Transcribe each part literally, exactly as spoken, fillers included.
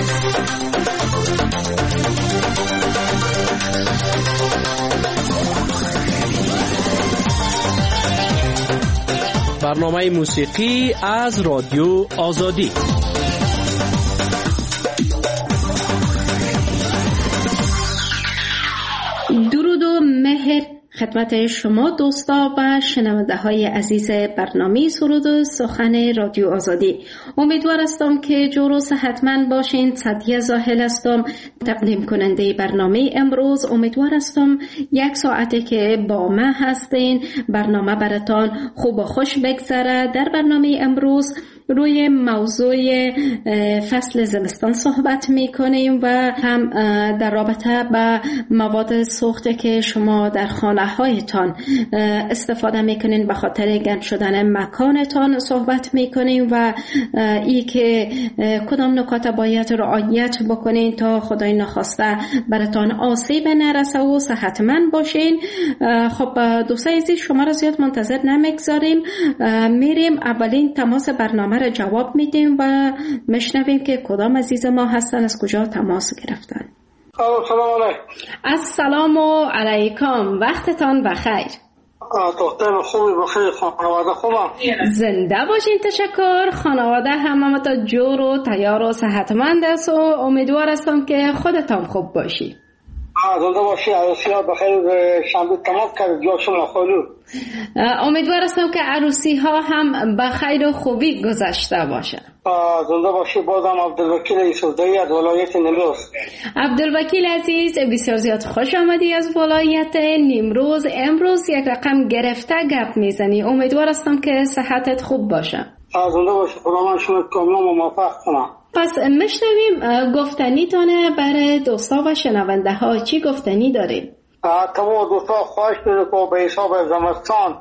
برنامه موسیقی از رادیو آزادی. درود و مهر خدمت شما دوستا و شنونده های عزیز برنامه سرود و سخن رادیو آزادی. امیدوار هستم که جور و صحتمند باشین. سعدیه زاهل هستم، تقدیم کننده برنامه امروز. امیدوار هستم یک ساعته که با من هستین برنامه براتان خوب و خوش بگذره. در برنامه امروز روی موضوع فصل زمستان صحبت میکنیم و هم در رابطه با مواد سوخته که شما در خانه هایتان استفاده میکنین به خاطر گرم شدن مکانتان صحبت میکنیم و ای که کدام نکات باید رعایت بکنین تا خدای نخواسته براتان آسیب نرسه و صحتمند باشین. خب دوستای عزیز، شما را زیاد منتظر نمیگذاریم، میریم اولین تماس برنامه را جواب میدیم و میشنویم که کدام عزیز ما هستن، از کجا تماس گرفتن. سلام علیکم. السلام علیکم، وقتتان بخیر. دختر خوبی بخیر، خانواده خوبم؟ زنده باشین. تشکر. خانواده همه تا جور و تیار و صحتمند است و امیدوار هستم که خودتان خوب باشی. زنده باشی. عروسی ها بخیر شنبه تمام کرد جا شما خالو. امیدوار هستم که عروسی ها هم بخیر و خوبی گذشته باشه. زنده باشی. بازم عبدالوکیل یوسفزایی از ولایت نیمروز. عبدالوکیل عزیز، بسیار زیاد خوش آمدی از ولایت نیمروز. امروز یک رقم گرفته گپ میزنی. امیدوار هستم که صحتت خوب باشه. زنده باشی. خدا من شما کاملا موفق کنم. پس میشنویم گفتنی تانه برای دوستا و شنونده ها. چی گفتنی داریم؟ تمام دوستا خواهش می‌کنم که به حساب زمستان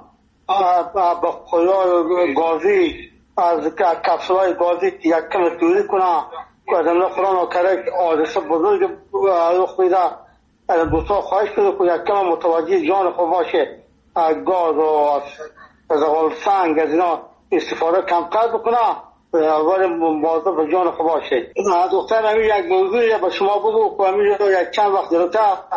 با خیال گازی از کپسولای گازی یک کم دوری کنه که از امنا قرآن و کرک حادثه بزرگ رخ میده. دوستا خواهش می‌کنم که یک کم متوجه جان خود باشه، گاز و زغال سنگ از اینا استفاده کمتر بکنه ولی مواظب به جان خود باشه. دختر همین یک موضوعی به شما بگو که همین یک چند وقت جلوتر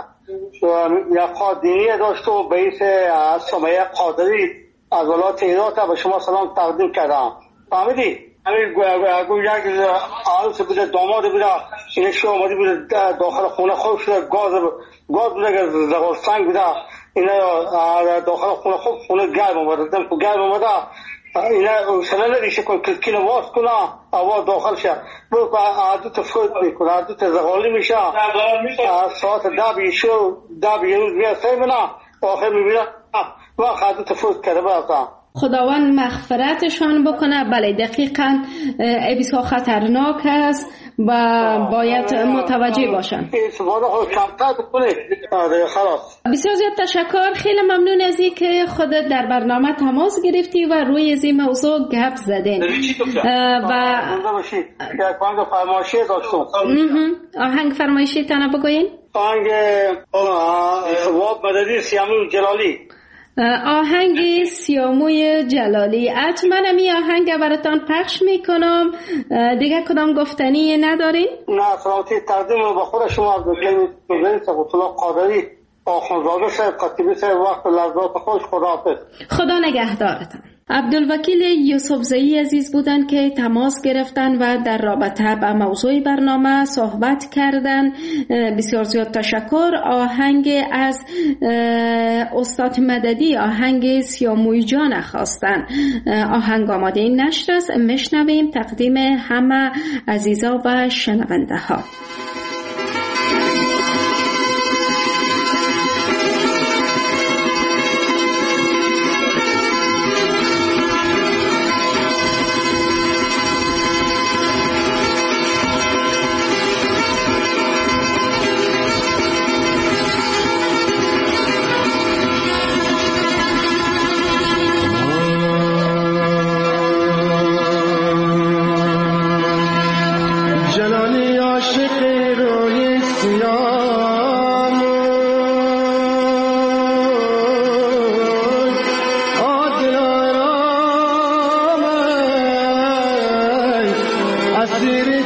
یک قادینی داشت و به ایس سمیه قادری از ولایت هرات به شما سلام تقدیم کردم. فهمیدی؟ همین یک عروس بوده، داماد بوده، این شو آمده بوده داخل خونه خود شده، گاز گاز بوده که زغال سنگ بوده، اینا داخل خونه خود خونه گرم آمده، دم که گرم آمده اینا سنه نریشه کن کلکین واس کنه آواز داخل شه برو که عدوت فوت میکنه، عدوت زغالی میشه. ساعت ده بیشو ده بیروز میاد سیمونه آخر میبینه وقت عدوت فوت کرده برسه. خداوند مغفرتشان بکنه. بله دقیقاً بسیار خطرناک است و باید متوجه باشن. استفاده خود کمتر بکنه. خلاص. بسیار زیاد تشکر. خیلی ممنون از این که خودت در برنامه تماس گرفتی و روی از این موضوع گپ زدین. و آهنگ فرمایشی داشتم. آهنگ فرمایشی تنها بگوین؟ آهنگ واب مددی سیاموی جلالی. آهنگ سیاموی جلالی. حتما می آهنگ براتان پخش میکنم. دیگه کدام گفتنی ندارین؟ نه، سلامتی تقدیم به خود شما عبدالوکیل صفت الله قادری آخوندزاده صاحب خطیبی صاحب وقت لحظات خوش. خداحافظ. خدا نگهدارتان. عبدالوکیل یوسفزایی عزیز بودن که تماس گرفتن و در رابطه با موضوع برنامه صحبت کردن. بسیار زیاد تشکر. آهنگ از استاد مددی، آهنگ سیاموی جان خواستن. آهنگ آماده این نشر است، میشنویم تقدیم همه عزیزا و شنونده ها. Asiri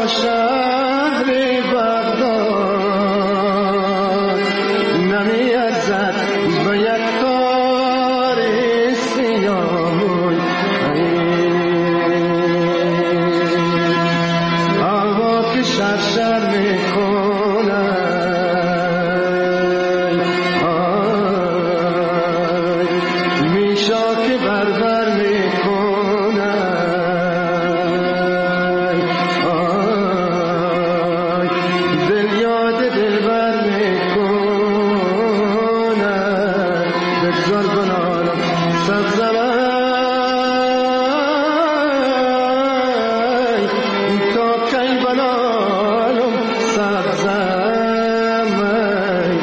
شهر بغداد نمی‌ارزد به یک کار سیاه هوا که شرشر میکنه میشا که بربر میکنه دل یاد دلبر میکنه بگذار بنالم سبزمای تا کی بنالم سبزمای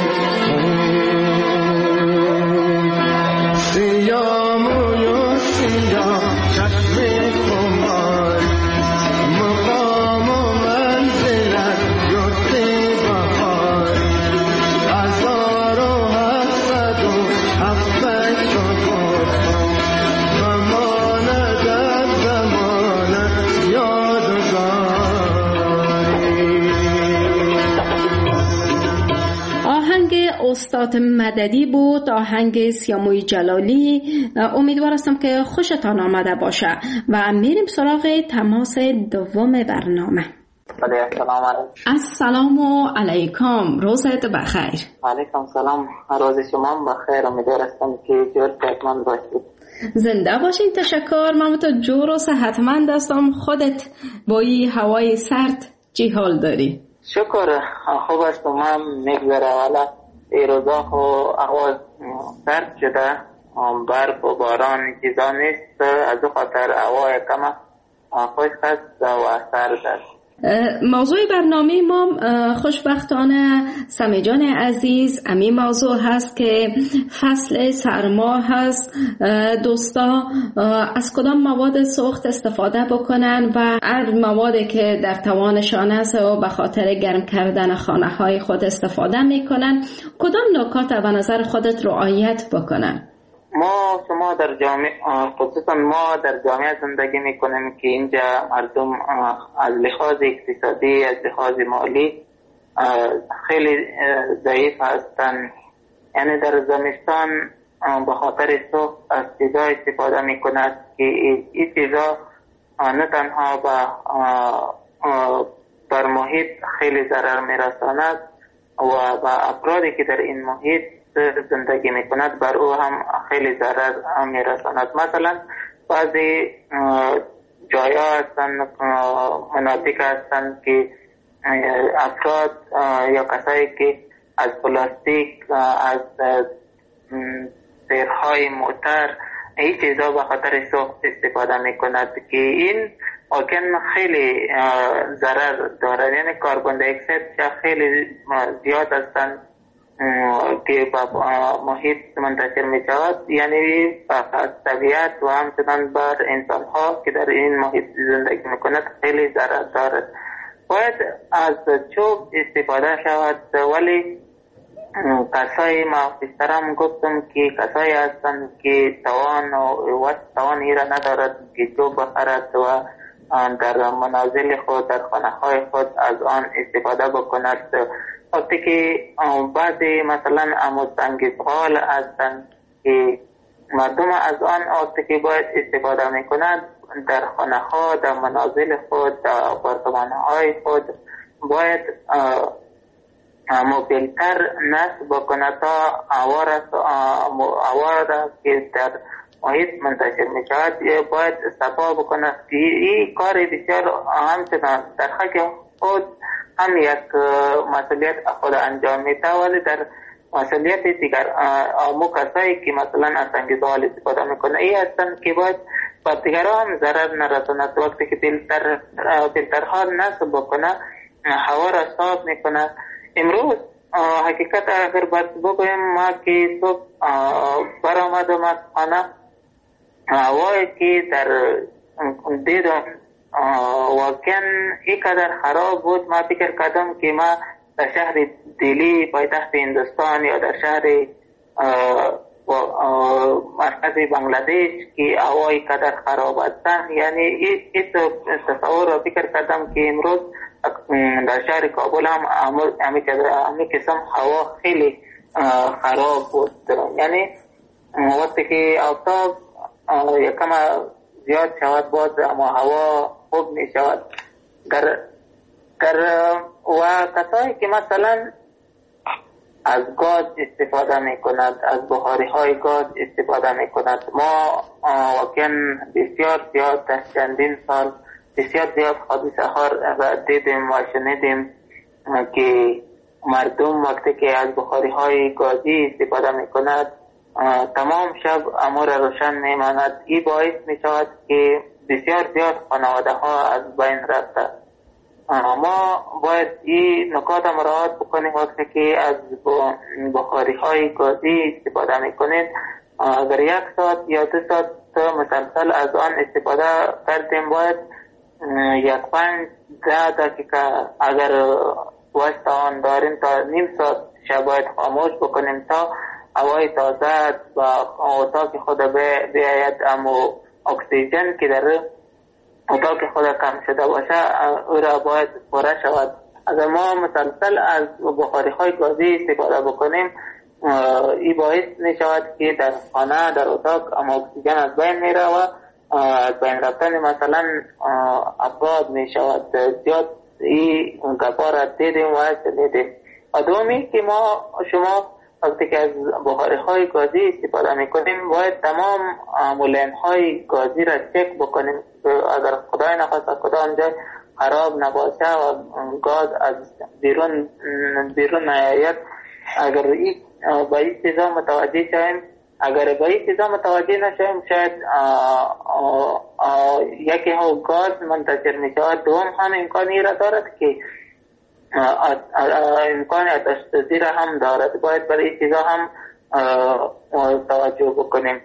سیاه موی و سیاه چشم خمار مقام و منزلت یاد بهار هزار و هفتصد و هفتاد چهار زمانه در زمانه یادگاری. آهنگ استاد مددی بود، آهنگ سیاموی جلالی. امیدوار هستم که خوشتان آمده باشه و میریم سراغ تماس دوم برنامه. السلام علیکم. السلام علیکم، روزت بخیر. علیکم سلام، روز شما بخیر. امیدوار هستم که جور صحتمند باشید. زنده باشین. تشکر. من تو جور و صحتمند هستم. خودت با این هوای سرد چی حال داری؟ شکر خوب است. من میگذره والا این روزا خو هوا سرد شده، برف و باران چیزا نیست، از او خاطر هوا کم خوش است و سرد است. موضوع برنامه ما خوشبختانه سمی جان عزیز امی موضوع هست که فصل سرما هست. دوستا از کدام مواد سوخت استفاده بکنن و هر موادی که در توانشان است و به خاطر گرم کردن خانه های خود استفاده میکنن، کدام نکات به نظر خودت رعایت بکنن؟ ما شما در جامعه، خصوصا ما در جامعه زندگی میکنیم که اینجا مردم از لحاظ اقتصادی، از لحاظ مالی خیلی ضعیف هستند. یعنی در زمستان به خاطر سوخت از چیزا استفاده میکند که این چیزا نه تنها بر محیط خیلی ضرر میرساند و به افرادی که در این محیط زندگی میکند بر او هم خیلی ضرر میرساند. مثلا بعضی جایا هستند، مناطق هستند که افراد یا کسایی که از پلاستیک، از سیرهای موتر، این چیزا به خاطر سوخت استفاده میکند که این واقعا خیلی ضرر دارد. یعنی کربن دی اکساید خیلی زیاد هستند که با محیط منتشر می شود، یعنی از طبیعت و همچنان بر انسان ها که در این محیط زندگی می کند خیلی ضرر دارد. باید از چوب استفاده شود، ولی کسایی ما پیشترم گفتم که کسایی هستند که توان و توان ایره ندارد که چوب بخرد و در منازل خود، در خانه های خود از آن استفاده بکند. وقتی که بعضی مثلا اموسنگیزغال هستند که مردم از آن وقتی که باید استفاده میکنند در خانه ها، در منازل خود، در آپارتمان های خود باید موبیلتر نصب بکند تا هوا را که در محیط منتشر می شود باید صفا بکند. این کار بسیار همچنان در حق خود هم یک مسئولیت خود انجام میده، ولی در مسئولیت دیگر امو کسایی که مثلا از انگیزال استفاده میکنه ای هستند که باید با دیگران هم ضرر نرساند. وقتی که فیلتر فیلترها نصب بکنه هوا را صاف میکنه. امروز حقیقت اگر باید بگویم ما که صبح برآمدم از خانه، هوایی که در دیدم واقعا اینقدر خراب بود، ما فکر کردم که ما در شهر دلی پایتخت هندوستان یا در شهر مرکز بنگلادش که هوایی قدر خراب هستند، یعنی این تصور را فکر کردم که امروز در شهر کابل هم همین قسم هوا خیلی خراب بود. یعنی وقتی که آفتاب یکم زیاد شود باز اما هوا خوب می شود. در در و کسایی که مثلا از گاز استفاده می کند، از بخاری های گاز استفاده می کند، ما واقعا بسیار زیاد در چندین سال بسیار زیاد حادثه ها را دیدیم و شنیدیم که مردم وقتی که از بخاری های گازی استفاده می کند تمام شب امور روشن می ماند. این باعث می شود که بسیار زیاد خانواده ها از بین رفته. ما باید این نکات مراعات بکنیم وقتی که از بخاری های گازی استفاده می کنید. اگر یک ساعت یا دو ساعت مسلسل از آن استفاده کردیم باید یک پنج ده دقیقه اگر وقت آن داریم تا نیم ساعت باید خاموش بکنیم تا هوای تازه و اتاق خود بیاید. اما اکسیژن که در اتاق خود کم شده باشه او را باید پره شود. اگر ما مسلسل از بخاری های گازی استفاده بکنیم این باعث می شود که در خانه در اتاق اما اکسیژن از بین می رود و از بین رفتن مثلا افراد می شود. زیاد این گپا را دیدیم و شنیدیم. و دومی که ما شما وقتی که از بخاری های گازی استفاده می کنیم باید تمام مولین های گازی را چک بکنیم اگر خدای نخواسته کدام جای خراب نباشه و گاز از بیرون بیرون نیاید. اگر این با این چیزا متوجه شویم اگر با این چیزا متوجه نشویم شاید آه آه یکی ها گاز منتشر می شود. دوم هم امکانی را دارد که امکان آتش سوزی را هم دارد. باید برای این چیزا هم توجه بکنیم.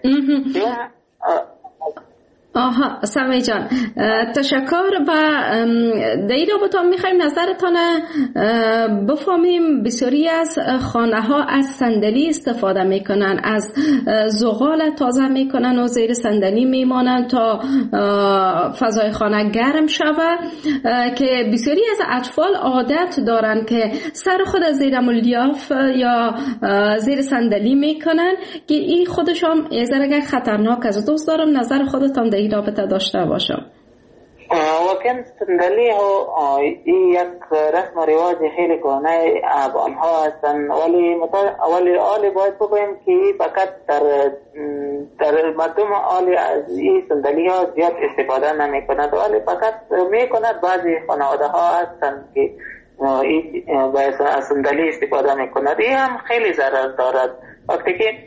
آها سمی جان تشکر. و در این رابطه میخوایم نظرتان بفهمیم. بسیاری از خانه ها از صندلی استفاده میکنن، از زغال تازه میکنن و زیر صندلی میمانن تا فضای خانه گرم شود که بسیاری از اطفال عادت دارن که سر خود زیر ملیاف یا زیر صندلی میکنن که این خودشان یه ذره خطرناک است. دوست دارم نظر خودتان در این رابطه داشته باشم. واقعا صندلی ها این یک رسم و رواج خیلی کهنه آنها هستند، ولی ولی آلی باید بگویم که فقط در در مردم آلی از این صندلی ها زیاد استفاده نمی کند، ولی فقط می کند. بعضی خانواده ها هستند که این باید از صندلی استفاده می کند. این هم خیلی ضرر دارد. وقتی که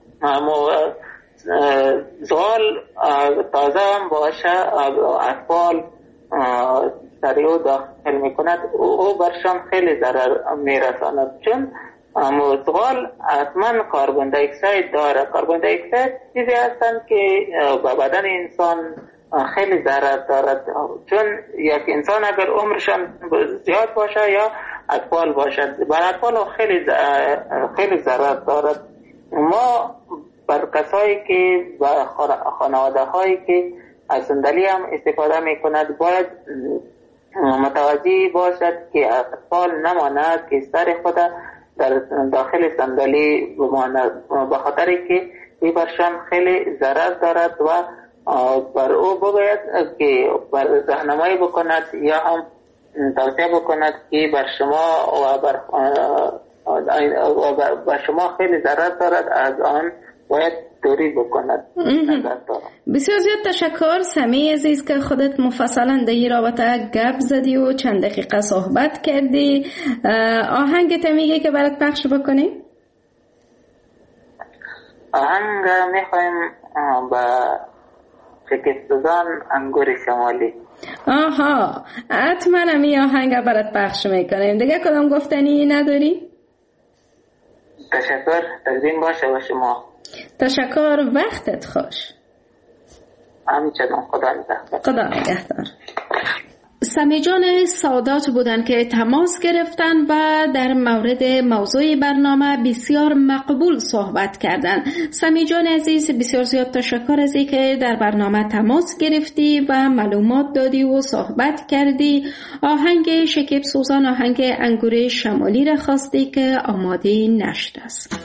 زغال تازه هم باشه اطفال سریع داخل می کند او برشان خیلی ضرر می رساند، چون زغال حتما کاربن دی اکساید داره. کاربن دی اکساید چیزی هستند که به بدن انسان خیلی ضرر دارد، چون یک انسان اگر عمرشان زیاد باشه یا اطفال باشد بر اطفال خیلی خیلی ضرر دارد. ما بر کسایی که و خانواده هایی که از صندلی هم استفاده می کند باید متوجه باشد که اطفال نماند که سر خود در داخل صندلی بماند، به خاطر که این برشان خیلی ضرر دارد و بر او باید که بر راهنمایی بکند یا هم توصیه بکند که بر شما و بر بر شما خیلی ضرر دارد، از آن باید دوری بکند. بسیار زیاد تشکر سمی عزیز که خودت مفصلا در این رابطه گپ زدی و چند دقیقه صحبت کردی. آهنگت میگه که برات پخش بکنی؟ آهنگ میخوایم با شکستگان انگور شمالی. آها حتما همی آهنگ برات پخش میکنیم. دیگه کدام گفتنی نداری؟ تشکر. تقدیم باشه با شما. تشکر. وقتت خوش. همچنان. خدا نگهدار. خدا نگهدار. سمی جان سادات بودند که تماس گرفتن و در مورد موضوع برنامه بسیار مقبول صحبت کردند. سمی جان عزیز، بسیار زیاد تشکر از اینکه در برنامه تماس گرفتی و معلومات دادی و صحبت کردی. آهنگ شکیب سوزان، آهنگ انگور شمالی را خواستی که آماده نشده است.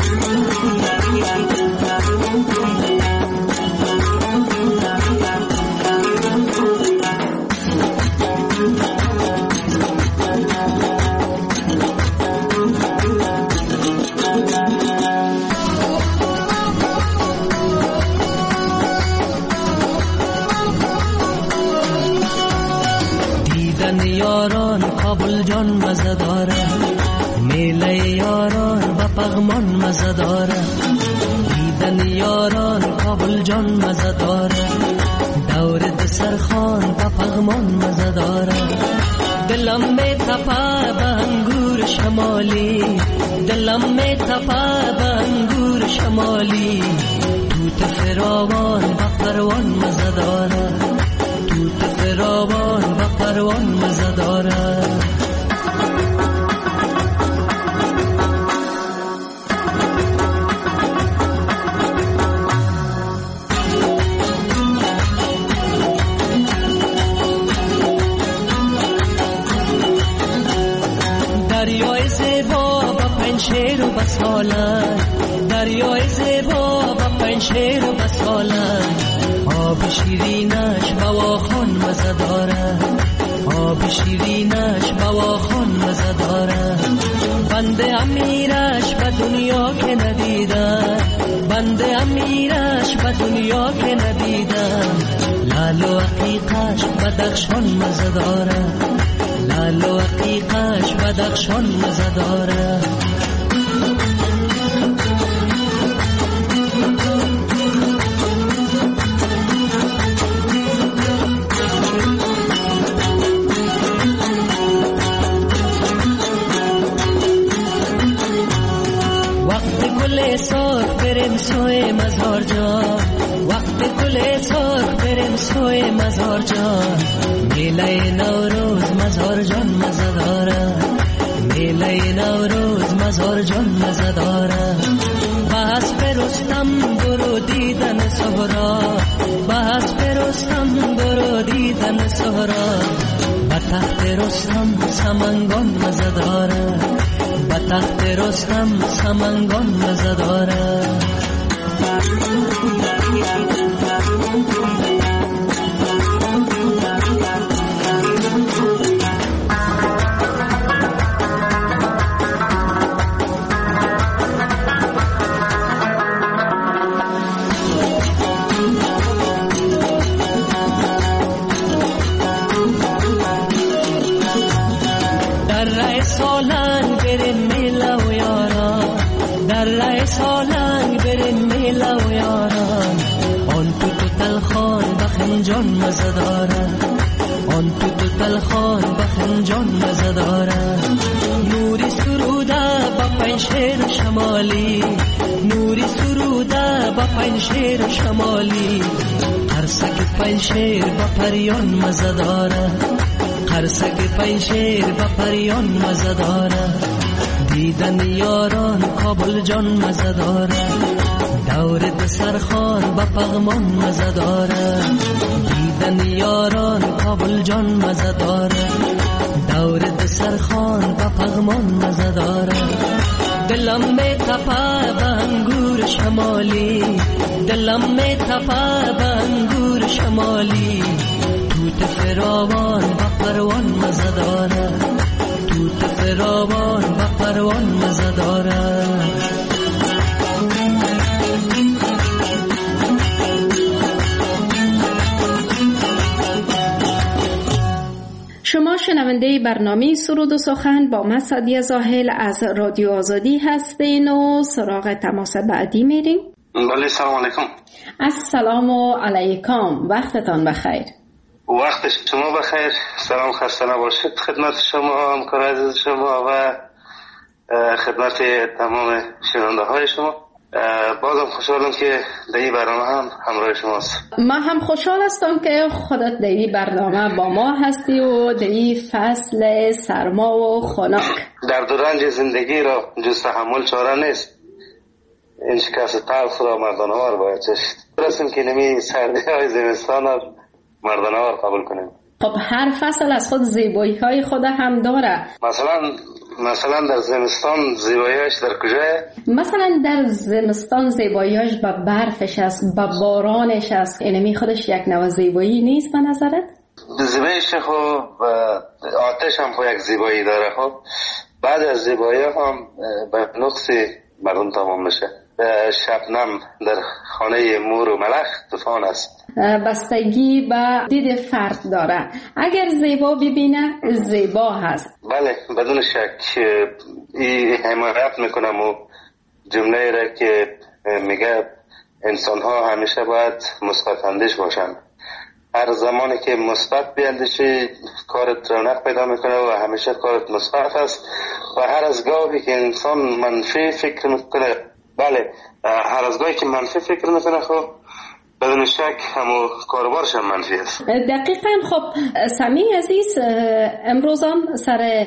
یاران کابل جان مزه داره، میله یاران و پغمان مزه داره. دیدن یاران کابل جان مزه داره، دور دسرخان و پغمان مزه داره. دلم می تپه به انگور شمالی، دلم می تپه به انگور شمالی. توت فراوان و پروان مزه داره، توت فراوان و پروان مزه داره. دریای زیبا و پنشیر و بساله، دریای زیبا و پنشیر و بساله. آب شیرینش بواخان مزه داره، آب شیرینش بواخان مزه داره. بنده امیرش به دنیا که ندیدم، بنده امیرش به دنیا که ندیدم. لال و عقیقش بدخشان مزه داره، لال و عقیقش بدخشان مزه داره. سرخ بریم سوی مزار جان، وقت گل سرخ بریم سوی مزار جان. میله نوروز مزار جان مزه داره، میله نوروز مزار جان مزه داره. بحث برستم برو دیدن سهرا، بحث برستم برو دیدن سهرا. به تخت رستم سمنگان مزه داره، به تخت رستم سمنگان مزه داره. سالنگ بریم میله و یاران، در ره سالنگ بریم میله و یاران. آن تو تو تلخان بخنجان مزه داره، آن تو تو تلخان بخنجان مزه داره. نوری سروده با پنشیر شمالی، نوری سروده با پنشیر شمالی. قرصک پنشیر با پریان مزه داره، قرصک پنشیر با پریان مزه داره. دیدن یاران کابل جان مزه داره، دور دسرخان با پغمان مزه داره. دیدن یاران کابل جان مزه داره، دور دسرخان با پغمان مزه داره. دلم می تپه به انگور شمالی، دلم می تپه به انگور شمالی. توت فراوان و پروان مزه داره، توت فراوان و پروان مزه داره. شما شنونده برنامه سرود و سخن با من سعدیه زاهل از رادیو آزادی هستین و سراغ تماس بعدی میریم. بله، سلام علیکم. السلام علیکم، وقتتان بخیر. وقت شما بخیر. سلام، خسته نباشید خدمت شما، همکار عزیز شما و خدمت تمام شنونده های شما. بازم خوشحالم که در این برنامه هم همراه شماست. من هم خوشحال هستم که خودت در این برنامه با ما هستی و در این فصل سرما و خنک. در دوران زندگی را جز تحمل چاره نیست. این شکست تلخ را مردانوار باید چشید. برسیم که نمی سردی های زمستان را مردانوار قبول کنیم. خب هر فصل از خود زیبایی های خود هم داره. مثلا مثلا در زمستان زیباییش در کجای؟ مثلا در زمستان زیباییش با برفش است، با بارانش است. اینمی خودش یک نوع زیبایی نیست به نظرت؟ زیباییش خب آتش هم خب یک زیبایی داره. خب بعد از زیبایی هم به نقصی مردم تمام میشه. شبنم در خانه مور و ملخ طوفان است. بستگی به دید فرد داره. اگر زیبا ببینه زیبا هست. بله بدون شک. این حمایت میکنم و جمله را که میگه انسان ها همیشه باید مثبت اندیش باشن. هر زمانی که مثبت بیاندیشی کارت رونق پیدا میکنه و همیشه کارت مثبت است. و هر از گاهی که انسان منفی فکر میکنه، بله هر از گاهی که منفی فکر میکنه خب بدون شک همو کاروبارش هم منفی است. دقیقاً. خب سمی عزیز، امروز هم سر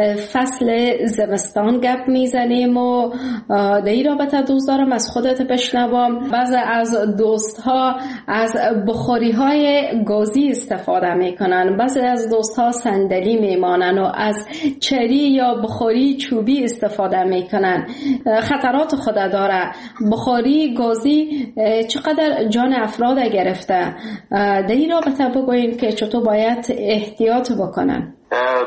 فصل زمستان گپ میزنیم و در این رابطه دوست دارم از خودت بشنوم. بعضی از دوست ها از بخاری های گازی استفاده میکنن، بعضی از دوست ها صندلی میمانن و از چری یا بخاری چوبی استفاده میکنن. خطرات خود داره. بخاری گازی چقدر جان افراد گرفته. در این رابطه بگوین که چطور باید احتیاط بکنن.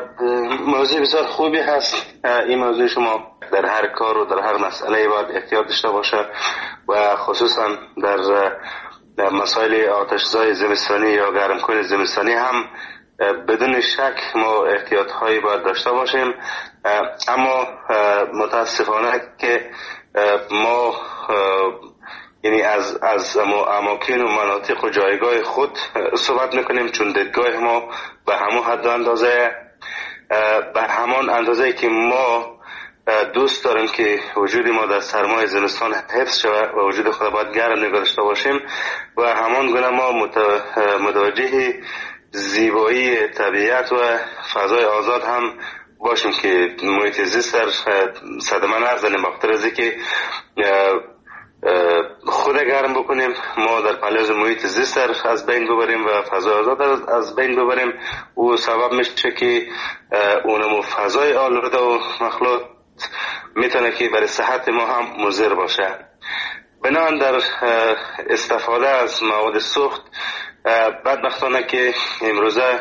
موضوع بسیار خوبی هست. این موضوع شما در هر کار و در هر مسئله باید احتیاط داشته باشه و خصوصا در مسائل آتشزای زمستانی یا گرمکن زمستانی هم بدون شک ما احتیاط هایی باید داشته باشیم. اما متاسفانه که ما یعنی از از اماکن و مناطق و جایگاه خود صحبت میکنیم، چون دیدگاه ما به همون حد و اندازه به همان اندازه که ما دوست داریم که وجود ما در سرمای زمستان حفظ شود و وجود خود باید گرم نگاه داشته باشیم و همان گونه ما متوجه زیبایی طبیعت و فضای آزاد هم باشیم که محیط زیست در صدمه نزنیم. بخاطر از اینکه خود گرم بکنیم ما در پلیاز محیط زیست از بین ببریم و فضای آزاد از بین ببریم و سبب میشه که اونم فضای آلوده و مخلوط میتونه که برای صحت ما هم مضر باشه. بنابراین در استفاده از مواد سوخت بدبختانه که امروزه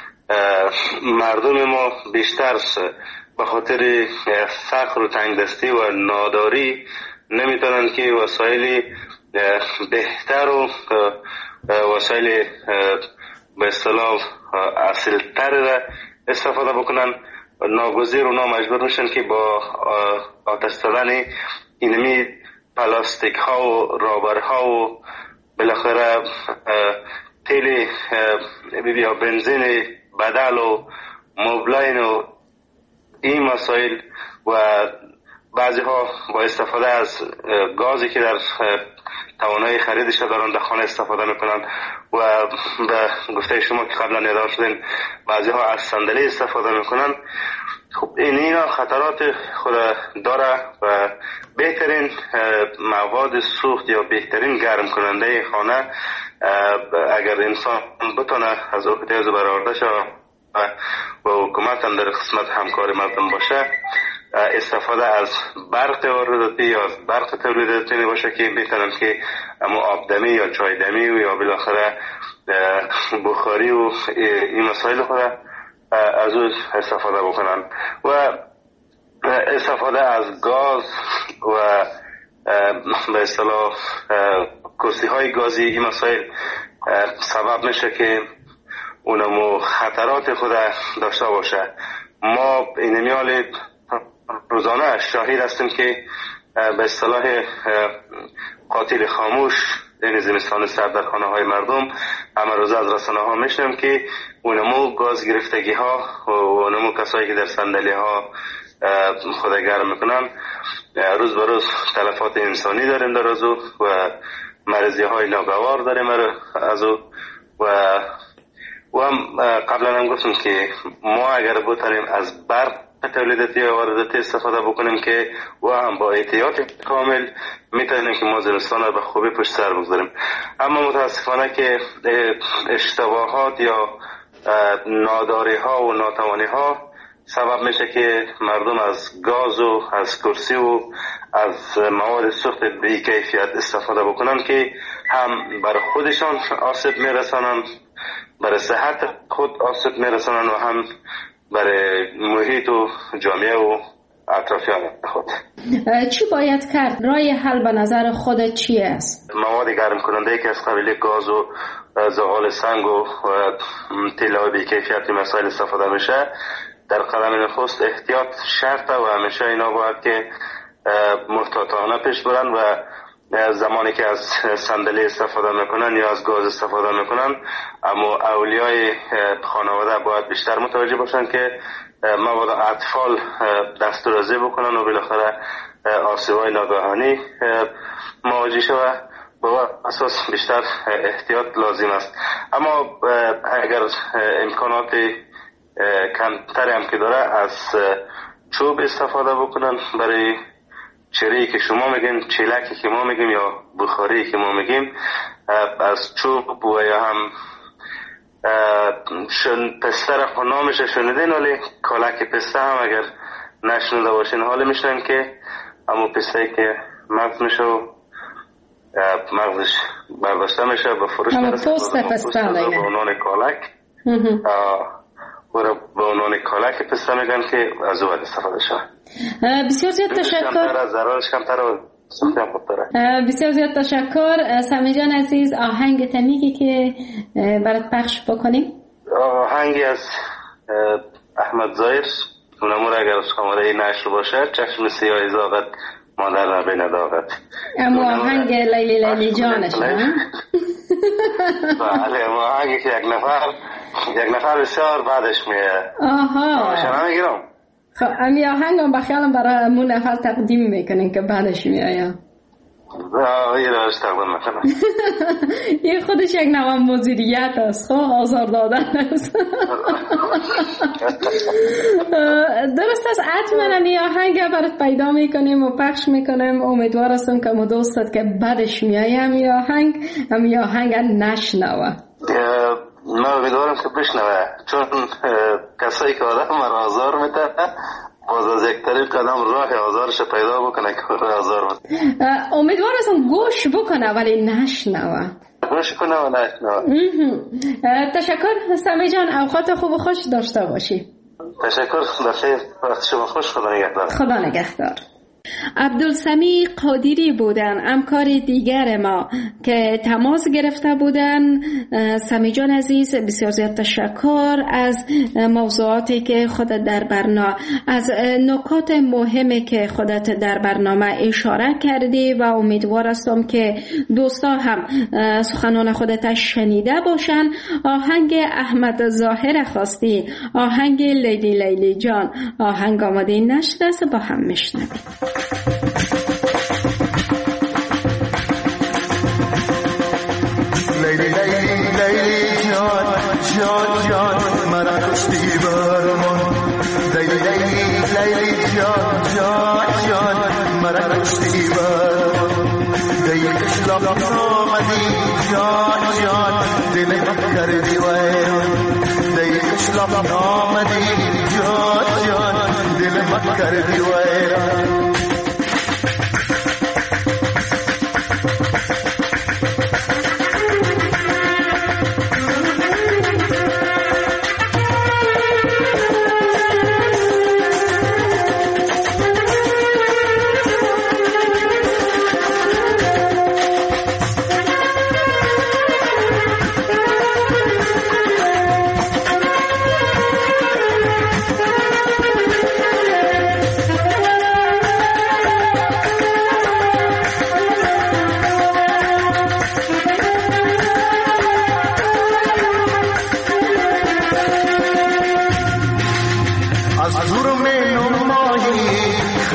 مردم ما بیشتر به خاطر فقر و تنگدستی و ناداری نمیتونن که وسایل بهتر و وسایل به اصطلاح اصیل‌تر را استفاده بکنن. ناگزیر و نامجبور میشن که با آتش زدن اینمی پلاستیک ها و رابر ها و بالاخره تیل یا بنزین بدل و موبلاین و این مسائل و بعضی ها با استفاده از گازی که در توانایی خریدش دارن در خانه استفاده میکنن و به گفته شما که قبلا ندار شدین بعضی ها از صندلی استفاده میکنن. خب این اینا خطرات خود داره و بهترین مواد سوخت یا بهترین گرم کننده خانه اگر انسان بتونه از احتیاج برآورده شود و حکومت هم در قسمت همکار مردم باشه استفاده از برق وارداتی یا از برق تولیداتی باشه که میتونن که اما آبدمی یا چایدمی یا بالاخره بخاری و این مسائل خود از او استفاده بکنن و استفاده از گاز و به اصطلاح کشتی های گازی این مسائل سبب میشه که اونمو خطرات خود داشته باشه. ما این حال روزانه شاهد هستیم که به اصطلاح قاتل خاموش این زمستان سرد در خانه های مردم همه روز از رسانه ها میشنم که اونمو گاز گرفتگی ها و اونمو کسایی که در صندلی ها خود گرم میکنن روز به روز تلفات انسانی داریم در از او و مریضی های ناگوار داریم از او و و هم قبلا هم گفتم که ما اگر بتونیم از برق تولیداتی و وارداتی استفاده بکنیم که و هم با احتیاط کامل میتونیم که ما زمستان رو به خوبی پشت سر بگذاریم. اما متاسفانه که اشتباهات یا ناداری ها و ناتوانی ها سبب میشه که مردم از گاز و از کرسی و از مواد سوخت بی کیفیت استفاده بکنن که هم برای خودشان آسیب میرسانن، برای صحت خود آسیب میرسانن و هم برای محیط و جامعه و اطرافیان خود. چی باید کرد؟ راه حل به نظر خودت چی است؟ مواد گرم کننده که از قبیل گاز و زغال سنگ و طلا بی کیفیت مسائل استفاده میشه، در قدم نخست احتیاط شرطه و همیشه اینا باید که محتاطانه پیش برن و زمانی که از صندلی استفاده میکنن یا از گاز استفاده میکنن، اما اولیای خانواده باید بیشتر متوجه باشن که مبادا اطفال دسترسی بکنن و بالاخره آسیب‌های ناگهانی مواجه شود. با اساس بیشتر احتیاط لازم است. اما اگر امکانات کمتری هم که داره، از چوب استفاده بکنن برای چری که شما میگین، چیلکی که ما میگیم یا بخاری که ما میگیم، از چوب و یا هم شن پسته را نامش شنیدین، ولی کالک پسته هم اگر نشنیده باشین حالی میشنن که اما پسته که مغز میشه و مغزش برداشته میشه به فروش میرسه به عنوان کالک و به عنوان کالک پسته میگن که از او استفاده شد. بسیار زیاد تشکر. ضررش کمتر و سمتم خوب داره. بسیار زیاد تشکر. سمی جان عزیز، آهنگ تمیگی که برات پخش بکنیم؟ آهنگی از احمد ظاهر، اونمور اگر شماره نشر باشه، چشم سیاه زاغت مادر را بین داغت. اما آهنگ لیلی لیلی جانش نه؟ بله، اما آهنگی که یک نفر یک نفر بسیار بعدش میه. آها شما میگیرم. خب امی آهنگ هم بخیالم برای امون نفر تقدیم میکنین که بعدش میآیا. این راش تقدیم میکنم. این خودش یک نوع مدیریت است، خب آزار دادن است. درست است. حتما این آهنگ برات پیدا میکنیم و پخش میکنیم. امیدوار هستم که دوستت که بعدش میآیم این آهنگ امی آهنگ نشنوه. من امیدوارم که بشنوه، چون کسایی که آدم من آزار میده باز از یک طریق قدم راه آزارش پیدا بکنه که راه آزار میده. امیدوار هستم گوش بکنه ولی نشنوه. گوش کنه و نشنوه. تشکر سمی جان، اوقات خوب و خوش داشته باشی. تشکر، بخیر، وقت شما خوش. خدا نگهدار. خدا نگهدار. عبدالسمی قادری بودن، همکار دیگر ما که تماس گرفته بودن. سمی جان عزیز، بسیار زیاد تشکر از موضوعاتی که خودت در برنامه، از نکات مهمی که خودت در برنامه اشاره کردی و امیدوار هستم که دوستا هم سخنان خودت شنیده باشن. آهنگ احمد ظاهر خواستی، آهنگ لیلی لیلی جان، آهنگ آماده نشده است، با هم میشنویم. لیلی لیلی لیلی جان جان جان مرا کشتی برمان، لیلی لیلی لیلی جان جان جان مرا کشتی برمان، دیگه اشلاق آمدی جان جان دل من کردی ویران، دیگه اشلاق آمدی جان جان دل من کردی ویران.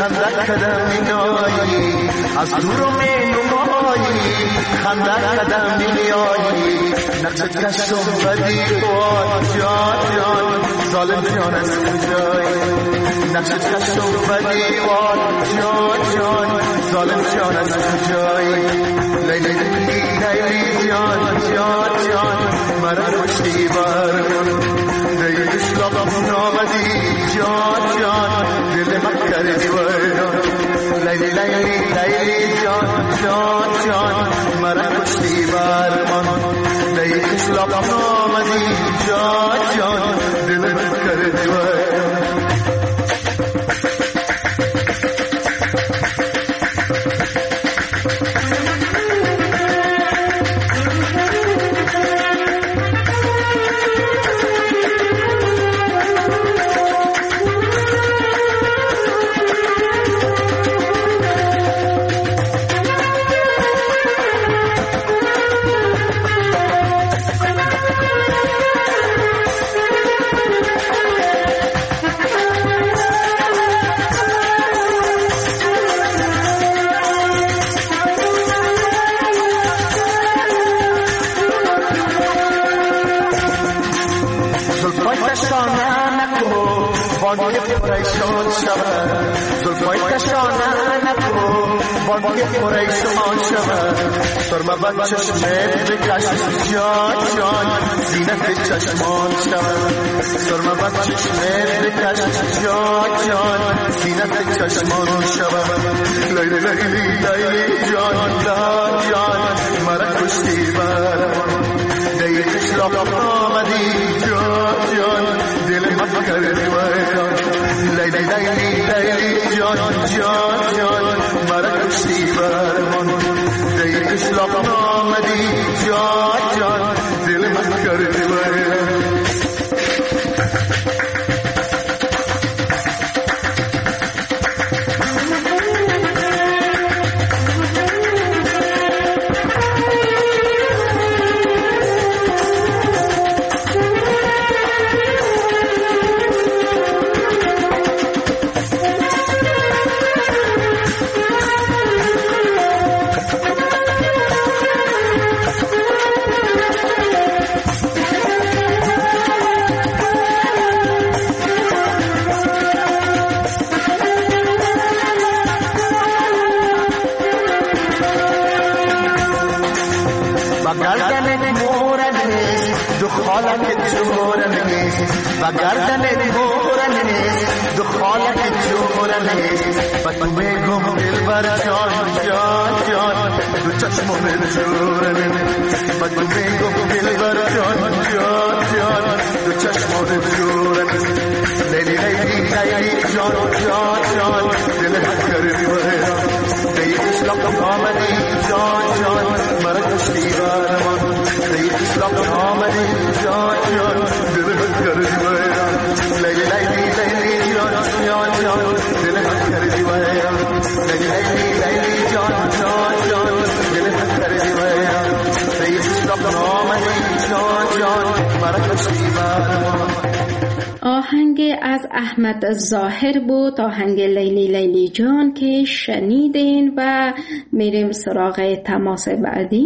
خندق قدم میایی از دور می نمایی خندق قدم میایی نقش کشم و دیوار جان جان ظالم جان از کجایی نقش کشم و دیوار جان جان ظالم جان از کجایی لیلی لیلی لیلی جان جان جان مرا کشتی برمون دیگش لقم نامدی جان جان دل من کردی ویران لیلی لیلی لیلی جان جان جان مرا کشتی برمون دیگش لقم نامدی جان جان دل من کردی ویران بانگی پریشان شود زلفای کشانه نکو بانگی پریشان شود سرما بد چشمت بکش جان جان زینت چشمان شود سرما بد چشمت بکش جان جان زینت چشمان شود لیلی لیلی لیلی جان جان جان مرا کشتی برمان دیگش لقم آمدی جان جان دل من کردی ویران لیلی لیلی لیلی جان جان جان مرا کشتی برمان دیگش لقم آمدی جان جان دل من کردی ویران و گردن دورن نیست دخالت جورن نیست و تو میگم دل بر جان جان جان دو چشمون جورن نیست و تو میگم دل بر جان جان جان دو چشمون جورن نیست لیلی لیلی لیلی جان جان جان دل من کردی ویران دیگش لقم آمدی جان جان مرا کشتی برمان دیگش لقم آمدی جان جان دل من کردی ویران لیلی لیلی لیلی جان جان جان دل من کردی ویران لیلی لیلی لیلی جان جان جان دل من کردی ویران دیگش لقم آمدی جان جان مرا کشتی برمان. آهنگ از احمد ظاهر بود، آهنگ لیلی لیلی جان که شنیدین و میریم سراغ تماس بعدی.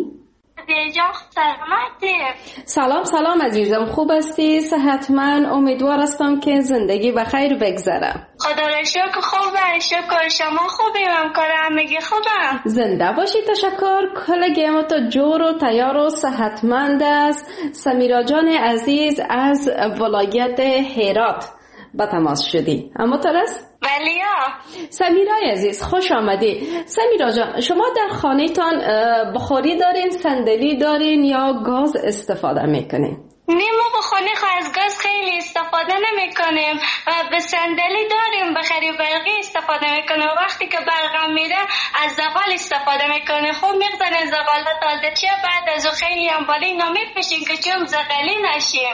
جان سلامتی. سلام سلام عزیزم، خوب هستی؟ صحتمند؟ امیدوار هستم که زندگی بخیر بگذره. خدا را شکر خوبه. شکر شما خوبی؟ همکار همگی خوبه؟ زنده باشی. تشکر. کلگی ما تا جور و تیار و صحتمند است. سمیرا جان عزیز از ولایت هرات با تماس شدی. اما ترس؟ بلیا. سمیرای عزیز خوش آمدی. سمیرا جان، شما در خانه تان بخاری دارین، صندلی دارین یا گاز استفاده میکنین؟ نه، ما بخاری از گاز خیلی استفاده نمی کنیم و به صندلی داریم، به خری برقی استفاده میکنیم. وقتی که برقم میره از زغال استفاده میکنیم. خوب میگذاریم زغال تازه چه بعد از خیلی هم بالی نمیپشیم که چون زغالی نشیم.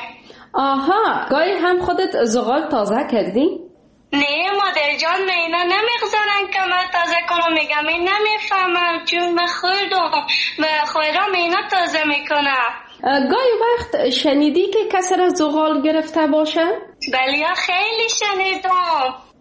آها، گاهی هم خودت زغال تازه کردی؟ نه مادر جان، من اینا نمیگذارن که من تازه کنم. میگم این نمیفهمم چون من خوردم و خورم اینا تازه میکنم. گاهی وقت شنیدی که کسی را زغال گرفته باشه؟ بله خیلی شنیدم.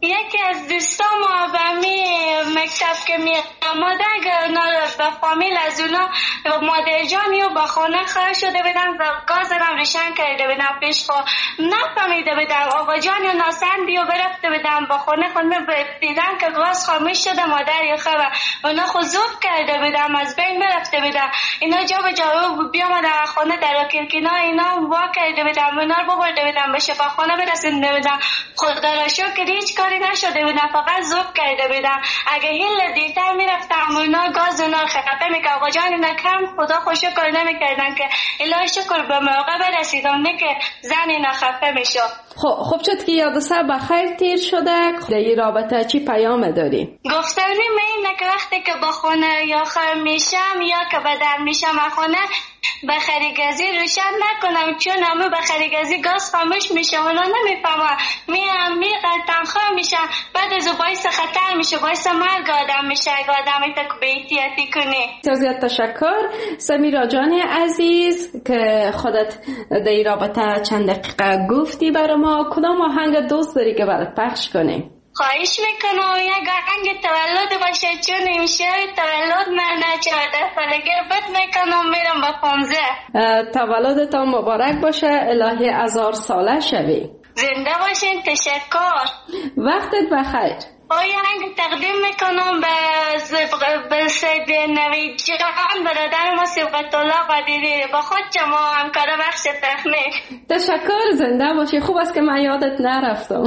یکی از دوستام و می مکتب که می آمده به فامیل از اونا مادر جانی و با خانه خواهد شده بدن و گاز هم روشن کرده بدن پیش خوا نفهمیده بدن آقا جانی و ناسندی و برفته بدن با خانه خانه دیدن که گاز خاموش شده مادر یا خواه اونا خوزوب کرده بدن از بین برفته بدن اینا جا به جا بیامدن خانه در کلکینا اینا وا کرده بدن اونا رو ببرده بدن به شفا خانه برسنده بدن خدا را شکر هیچ کاری نشده بدن فقط زوب کرده بدن اگه هیل دیرتر میرفتم اونا گاز اونا خفه میکرد آقا جان اینا کم خدا خوشو کار نمیکردن که الهی شکر به موقع برسیدم نه که زن اینا خفه میشد. خب خب شد که یادسه بخیر تیر شده در این رابطه چی پیام داری؟ گفتنی اینه که وقتی که با خونه یا خر میشم یا که بدر میشم خونه به خریگزی روشن نکنم چون همه به خریگزی گاز خاموش میشه اونا نمیفهمن میام میقل تنخواه میشن بعد از باعث خطر میشه باعث مرگ آدم میشه اگه آدمی تا به احتیاطی کنی. زیاد تشکر سمیرا جان عزیز که خودت در این رابطه چند دقیقه گفتی برای ما. کدام آهنگ دوست داری که برات پخش کنیم؟ خواهش میکنم یک آهنگ تولد باشه چون امشب تولد من چهارده سالگی بد میکنم میرم با پانزده. تولدتان مبارک باشه الهی هزار ساله شوی. زنده باشین. تشکر. وقتت بخیر. آیا آهنگ تقدیم میکنم به به سید نوید جان برادر ما سبقت الله قدیری با خود شما همکار بخش تکنیک. تشکر. زنده باشی. خوب است که من یادت نرفتم.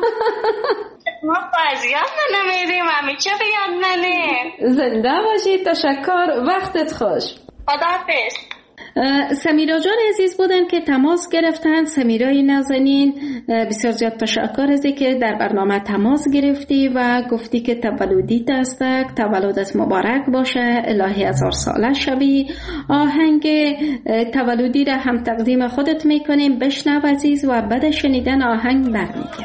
ما باز یاد نمیدیم همیشه به یاد ننیم. زنده باشی. تشکر. وقتت خوش. خداحافظ. سمیرا جان عزیز بودن که تماس گرفتن. سمیرای نازنین بسیار زیاد تشکر از که در برنامه تماس گرفتی و گفتی که تولدیت است، تولدت مبارک باشه الهی هزار ساله شوی. آهنگ تولدی را هم تقدیم خودت میکنیم. بشنو عزیز و بعد شنیدن آهنگ برمیگردیم.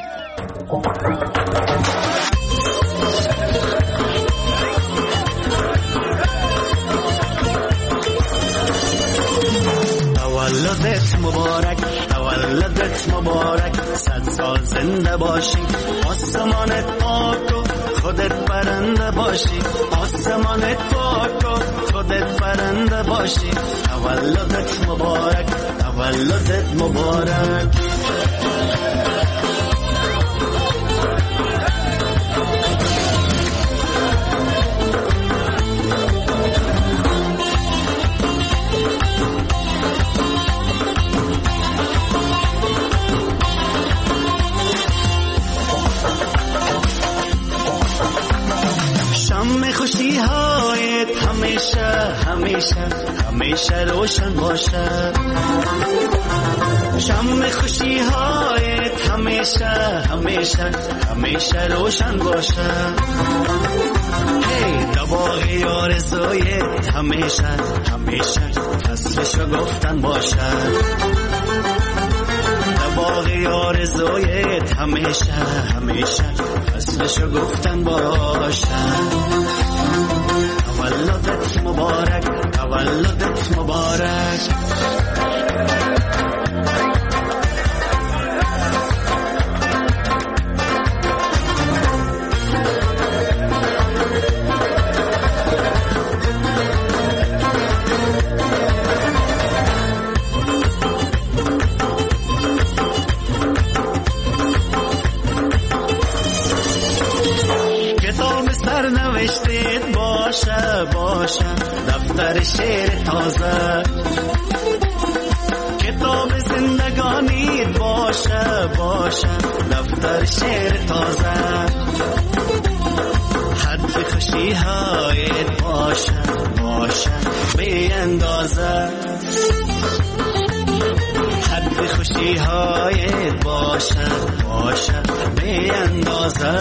تولدت مبارک تولدت مبارک صد سال زنده باشی آسمانت پاک و خودت برنده باشی آسمانت پاک و خودت برنده باشی تولدت مبارک تولدت مبارک. خوشی هایت همیشه همیشه همیشه روشن باشه شم خوشی هایت همیشه همیشه همیشه روشن باشه هی دباغی آرزویت همیشه همیشه فصلشو گفتن باشه دباغی آرزویت همیشه همیشه فصلشو گفتن باشه. تولدت مبارک تولدت مبارک. باشه دفتر شعر تازه کتاب زندگانیت باشه باشه دفتر شعر تازه حد خوشی هایت باشه باشه بی اندازه حد خوشی هایت باشه باشه بی اندازه.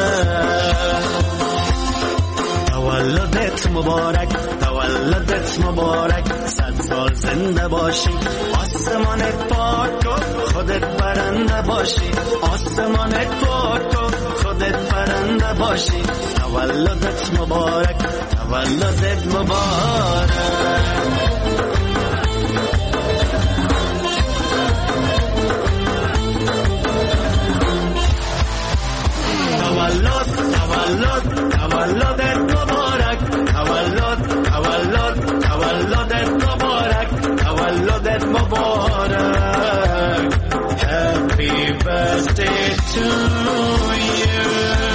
تولدت مبارک تولدت مبارک صد سال زنده باشی آسمانت پاک و خودت برنده باشی آسمانت پاک و خودت برنده باشی تولدت مبارک تولدت مبارک. تولد تولد تولدت مبارک، تولد تولد تولدت مبارک، تولدت مبارک. Happy birthday to you.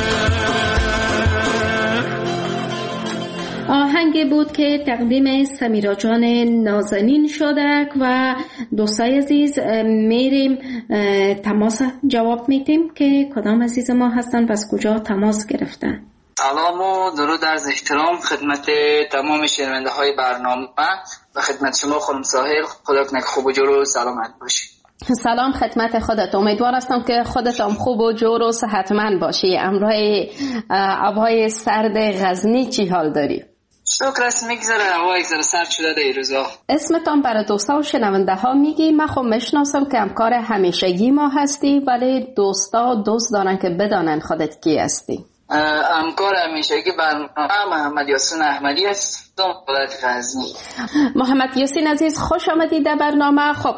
آهنگی بود که تقدیم سمیرا جان نازنین شده و دوستای عزیز میریم تماس جواب میدیم که کدام عزیز ما هستن و از کجا تماس گرفتن. سلام و درود عرض احترام خدمت تمام شنونده های برنامه و خدمت شما خانم ساحل. خدا کنه خوب و جور و سلامت باشی. سلام خدمت خودت، امیدوار هستم که خودت هم خوب و جور و صحتمند باشی. امروز هوای سرد غزنی چی حال داری؟ شکر است، میگذره، هوا یکذره سرد شده در این روزا. اسمتان برای دوستا و شنونده ها میگی؟ من خب میشناسم که همکار همیشگی ما هستی، ولی دوستا دوست دارن که بدانن خودت کی هستی. همکار همیشگی برنامه محمد یاسین احمدی است، ولایت غزنی. محمد یاسین عزیز خوش آمدید در برنامه. خب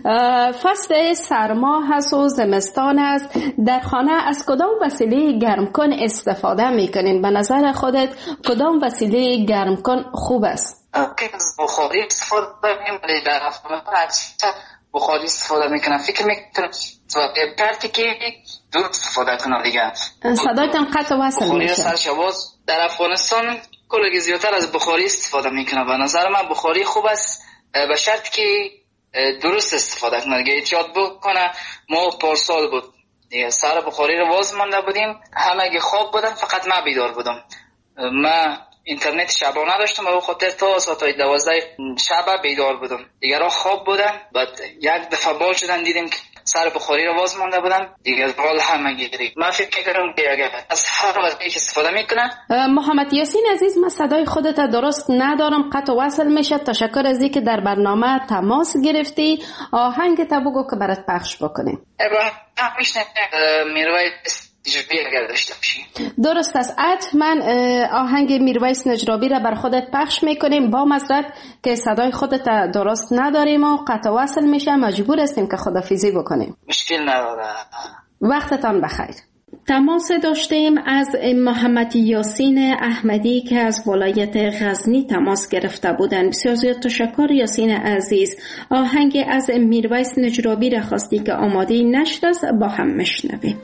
فصل سرما هست و زمستان است، در خانه از کدام وسیله گرمکن استفاده میکنین؟ به نظر خودت کدام وسیله گرمکن خوب است؟ بخاری استفاده میکنم، ولی در خانه بخاری استفاده میکنم. فکر میکنم پرتی که دور استفاده کنم دیگه. صدایتان قطع وصل میشه. بخاری سرشواز در افغانستان کلگی زیادتر از بخاری استفاده میکنم. به نظر من بخاری خوب است، به شرط که درست استفاده کنه دیگه. ایجاد بکنه. ما پارسال بود دیگه سر بخاری رو واز مانده بودیم، همه خواب بودن، فقط من بیدار بودم. من اینترنت شبانه داشتم و خاطر تا ساعت دوازده شب بیدار بودم، دیگران خواب بودن. بعد یک دفعه بال شدن دیدیم که سر بخاری رو واز مانده بودن دیگه، بال همه گیری. من فکر کردم که اگر از هر وقتی که استفاده میکنه. محمد یاسین عزیز، من صدای خودت درست ندارم، قطع وصل میشه. تشکر از اینکه در برنامه تماس گرفتی. آهنگ تا بگو که برات پخش بکنیم. ابراهیم میشنه میرویس اگر داشته باشی. درست است، حتما آهنگ میرویس نجرابی را بر خودت پخش میکنیم. با معذرت که صدای خودت درست نداریم و قطع وصل میشه، مجبور هستیم که خدافیزی بکنیم. مشکل نداره. وقتتان بخیر. تماس داشتیم از محمد یاسین احمدی که از ولایت غزنی تماس گرفته بودند. بسیار زیاد تشکر یاسین عزیز. آهنگ از میرویس نجرابی را خواستی که آماده نشد است، با هم مشنویم.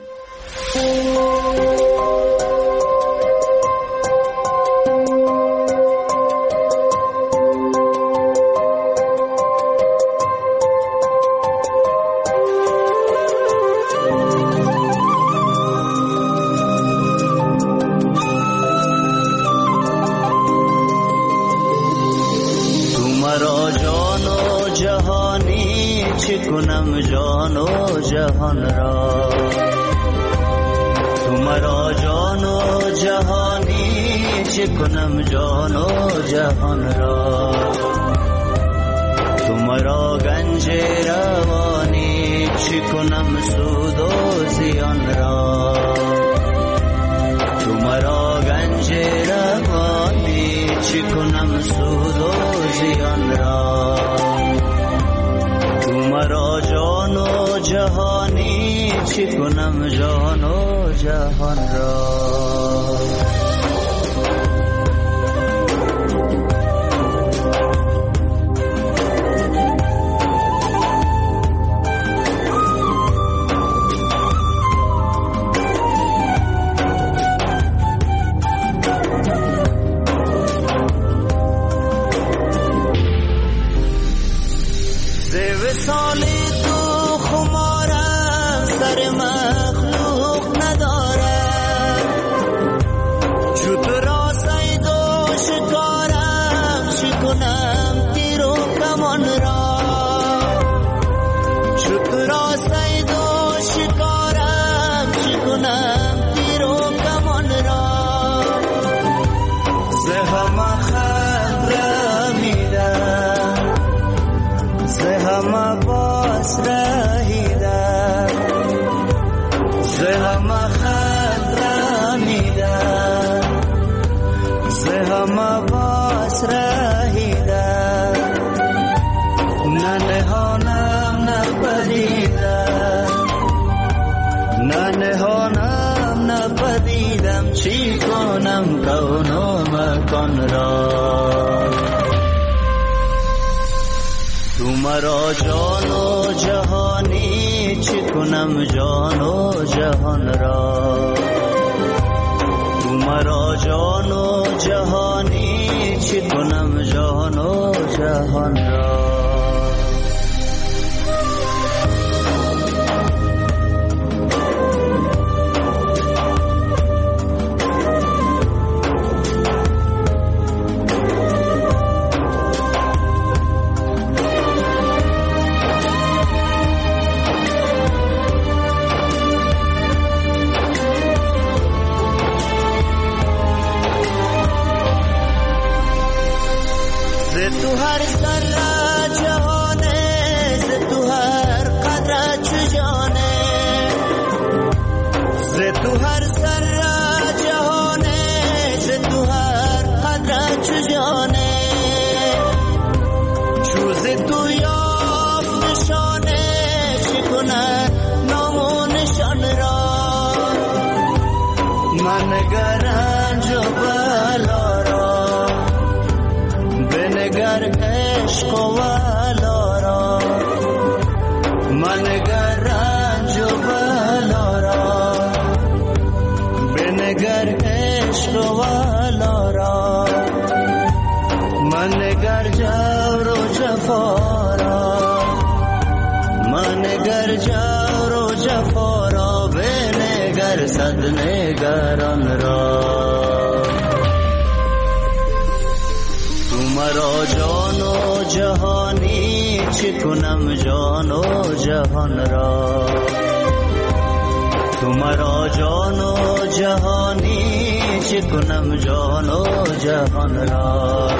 کنم جان و جهان را، تو مرا جان و جهانی چه کنم جان و جهان را، تو مرا گنج روانی چه کنم سود و زیان را، تو مرا گنج روانی چه کنم سود و زیان را، مرا جان و جهانی چه کنم جان و جهان را. آفریدم چی کنم کون و مکان را. تو مرا جان و جهانی چی کنم جان و جهان را. تو مرا جان و جهانی چی کنم جان و جهان را. تو هر ذره جهانه ز تو هر قدره چو جانه ز تو هر ذره جهانه ز تو هر قدره چو جانه چو ز تو یافت نشانه چی کنه نام و نشان را. من گر رنج و بلا را بنگر عشق و ولا را. من گر رنج و بلا را بنگر عشق و ولا را. من گر جور و جفا را من گر جور و جفا را بنگر صد نگران را. مرا جان و جهانی چی کنم جان و جهان را. تو مرا جان و جهانی چی کنم جان و جهان را.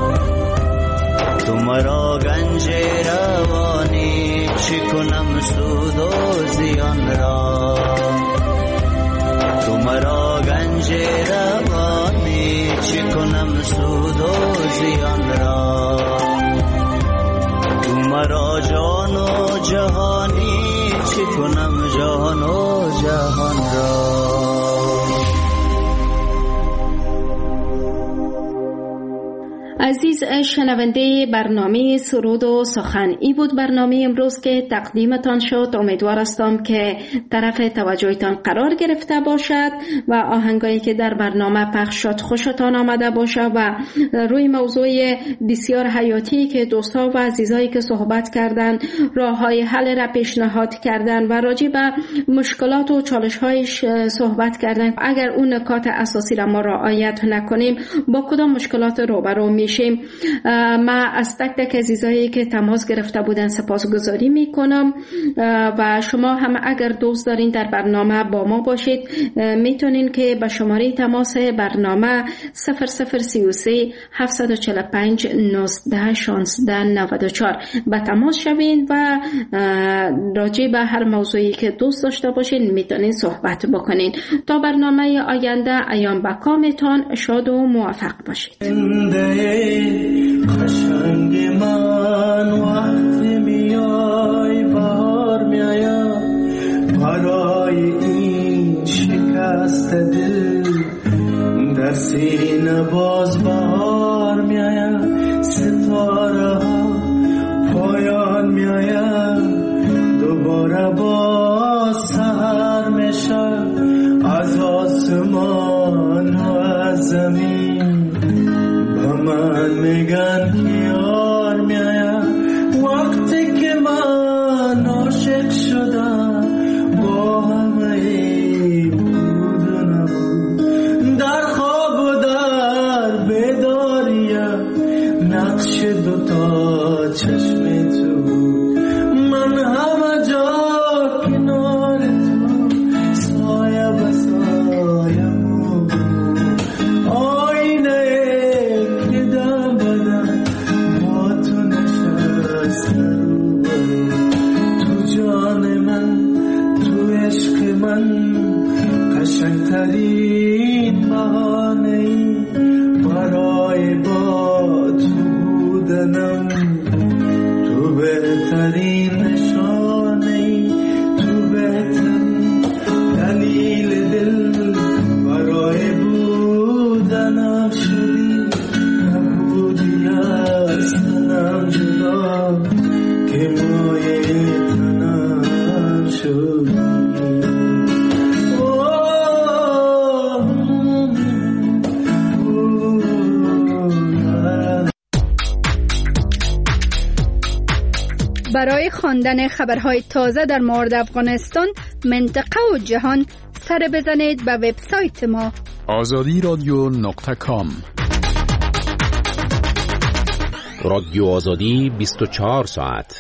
تو مرا گنج روانی چی کنم سود و زیان را. تو مرا گنج روانی چی کنم سود و زیان را. تو مرا جان و جهانی چی کنم جان و جهان را. عزیز شنونده برنامه سرود و سخن، ای بود برنامه امروز که تقدیمتان شد. امیدوار هستم که طرف توجهتان قرار گرفته باشد و آهنگایی که در برنامه پخش شد خوشتان آمده باشد و روی موضوع بسیار حیاتی که دوستا و عزیزایی که صحبت کردن راه های حل را پیشنهاد کردن و راجع به مشکلات و چالش هایش صحبت کردن. اگر اون نکات اساسی را ما رعایت نکنیم با کدام مشکلات روبرو میشیم. من از تک تک عزیزایی که تماس گرفته بودن سپاسگزاری میکنم و شما هم اگر دوست دارین در برنامه با ما باشید میتونین که به شماره تماس برنامه صفر صفر سی و سه هفتصد و چهل و پنج نوزده شانزده نود و چهار به تماس شوین و راجع به هر موضوعی که دوست داشته باشین میتونین صحبت بکنین. تا برنامه آینده ایام بکامتان شاد و موفق باشید. قشنگ من وقتی میای بهار میایم برای این شکست دل در سینه باز بهار میایم ستاره ها پایان میایم دوباره باز سحر میشه از آسمان و از زمین من میگن که یار میایم وقتی که من عاشق شدم با همه بود و نبود در خواب و در بیداریم نقش دوتا چشم تو من همه جا کنار تو سایه به سایه قشنگترین بهانه‌ای برای با تو بودنم تو بهترین نشانه‌ای تو بهترین دلیل دل برای خواندن خبرهای تازه در مورد افغانستان، منطقه و جهان سر بزنید به وبسایت ما آزادی رادیو نقطه کام. رادیو آزادی بیست و چهار ساعت.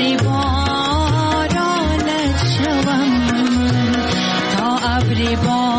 بارانت شوم تا ابری بارانت